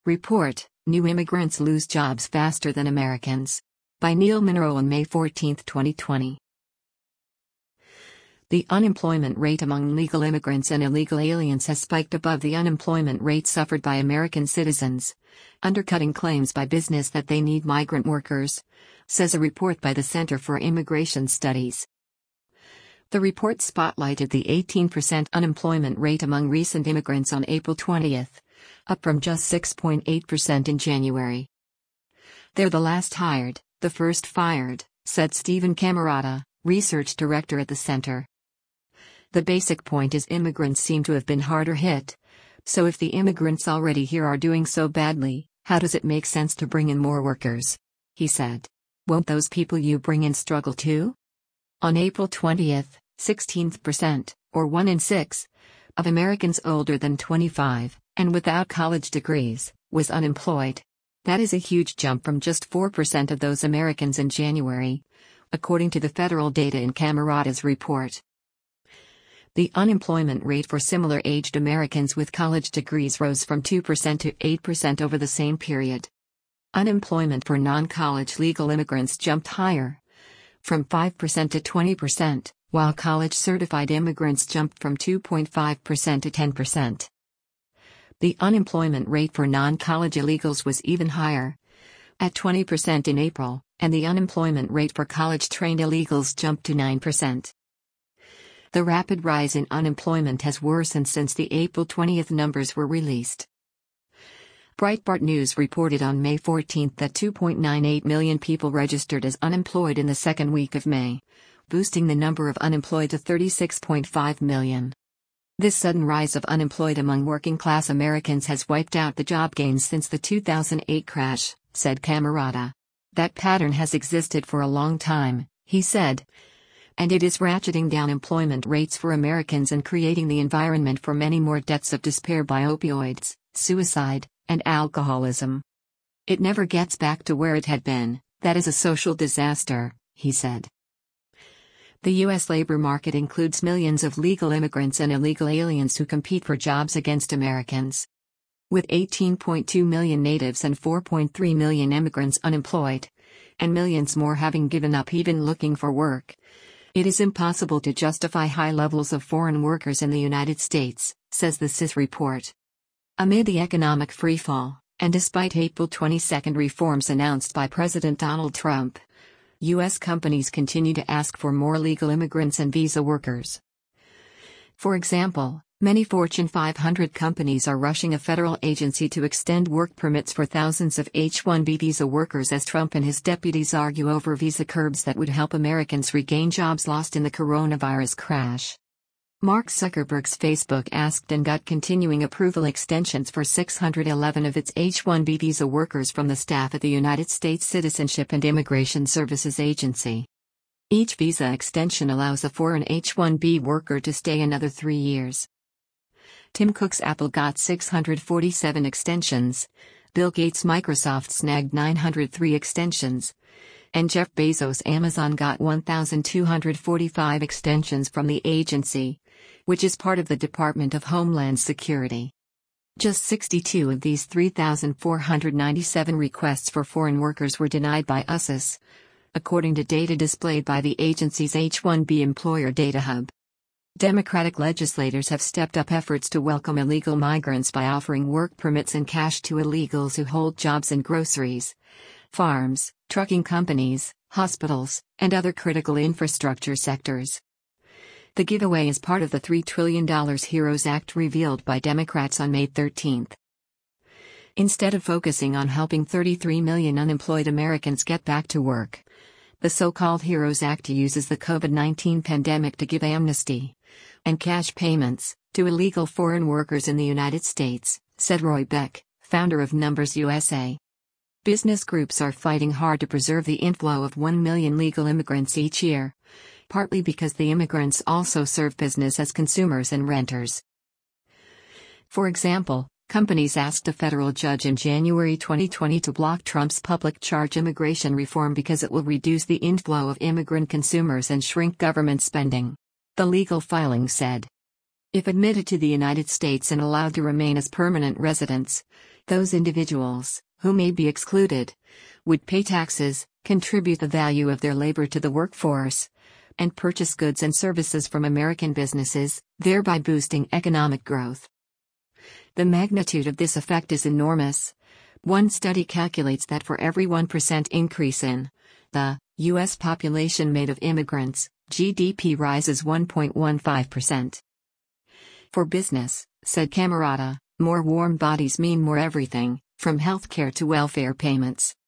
Report: New immigrants lose jobs faster than Americans. By Neil Monroe on May 14, 2020. The unemployment rate among legal immigrants and illegal aliens has spiked above the unemployment rate suffered by American citizens, undercutting claims by business that they need migrant workers, says a report by the Center for Immigration Studies. The report spotlighted the 18% unemployment rate among recent immigrants on April 20, up from just 6.8% in January. "They're the last hired, the first fired," said Stephen Camarata, research director at the center. The basic point is immigrants seem to have been harder hit. So if the immigrants already here are doing so badly, how does it make sense to bring in more workers? He said. Won't those people you bring in struggle too? On April 20, 16%, or 1 in 6, of Americans older than 25, and without college degrees, was unemployed. That is a huge jump from just 4% of those Americans in January, according to the federal data in Camarata's report. The unemployment rate for similar-aged Americans with college degrees rose from 2% to 8% over the same period. Unemployment for non-college legal immigrants jumped higher, from 5% to 20%, while college-certified immigrants jumped from 2.5% to 10%. The unemployment rate for non-college illegals was even higher, at 20% in April, and the unemployment rate for college-trained illegals jumped to 9%. The rapid rise in unemployment has worsened since the April 20 numbers were released. Breitbart News reported on May 14 that 2.98 million people registered as unemployed in the second week of May, boosting the number of unemployed to 36.5 million. This sudden rise of unemployed among working-class Americans has wiped out the job gains since the 2008 crash, said Camarata. That pattern has existed for a long time, he said. And it is ratcheting down employment rates for Americans and creating the environment for many more deaths of despair by opioids, suicide, and alcoholism. It never gets back to where it had been. That is a social disaster, he said. The U.S. labor market includes millions of legal immigrants and illegal aliens who compete for jobs against Americans. With 18.2 million natives and 4.3 million immigrants unemployed, and millions more having given up even looking for work, it is impossible to justify high levels of foreign workers in the United States, says the CIS report. Amid the economic freefall, and despite April 22 reforms announced by President Donald Trump, U.S. companies continue to ask for more legal immigrants and visa workers. For example, many Fortune 500 companies are rushing a federal agency to extend work permits for thousands of H-1B visa workers as Trump and his deputies argue over visa curbs that would help Americans regain jobs lost in the coronavirus crash. Mark Zuckerberg's Facebook asked and got continuing approval extensions for 611 of its H-1B visa workers from the staff at the United States Citizenship and Immigration Services Agency. Each visa extension allows a foreign H-1B worker to stay another 3 years. Tim Cook's Apple got 647 extensions, Bill Gates' Microsoft snagged 903 extensions, and Jeff Bezos' Amazon got 1,245 extensions from the agency, which is part of the Department of Homeland Security. Just 62 of these 3,497 requests for foreign workers were denied by USCIS, according to data displayed by the agency's H-1B Employer Data Hub. Democratic legislators have stepped up efforts to welcome illegal migrants by offering work permits and cash to illegals who hold jobs in groceries, farms, trucking companies, hospitals, and other critical infrastructure sectors. The giveaway is part of the $3 trillion HEROES Act revealed by Democrats on May 13. Instead of focusing on helping 33 million unemployed Americans get back to work, the so-called HEROES Act uses the COVID-19 pandemic to give amnesty and cash payments to illegal foreign workers in the United States, said Roy Beck, founder of Numbers USA. Business groups are fighting hard to preserve the inflow of 1 million legal immigrants each year, partly because the immigrants also serve business as consumers and renters. For example, companies asked a federal judge in January 2020 to block Trump's public charge immigration reform because it will reduce the inflow of immigrant consumers and shrink government spending. The legal filing said. If admitted to the United States and allowed to remain as permanent residents, Those individuals, who may be excluded, would pay taxes, contribute the value of their labor to the workforce, and purchase goods and services from American businesses, thereby boosting economic growth. The magnitude of this effect is enormous. One study calculates that for every 1% increase in the U.S. population made of immigrants, GDP rises 1.15%. For business, said Camerota, more warm bodies mean more everything, from healthcare to welfare payments.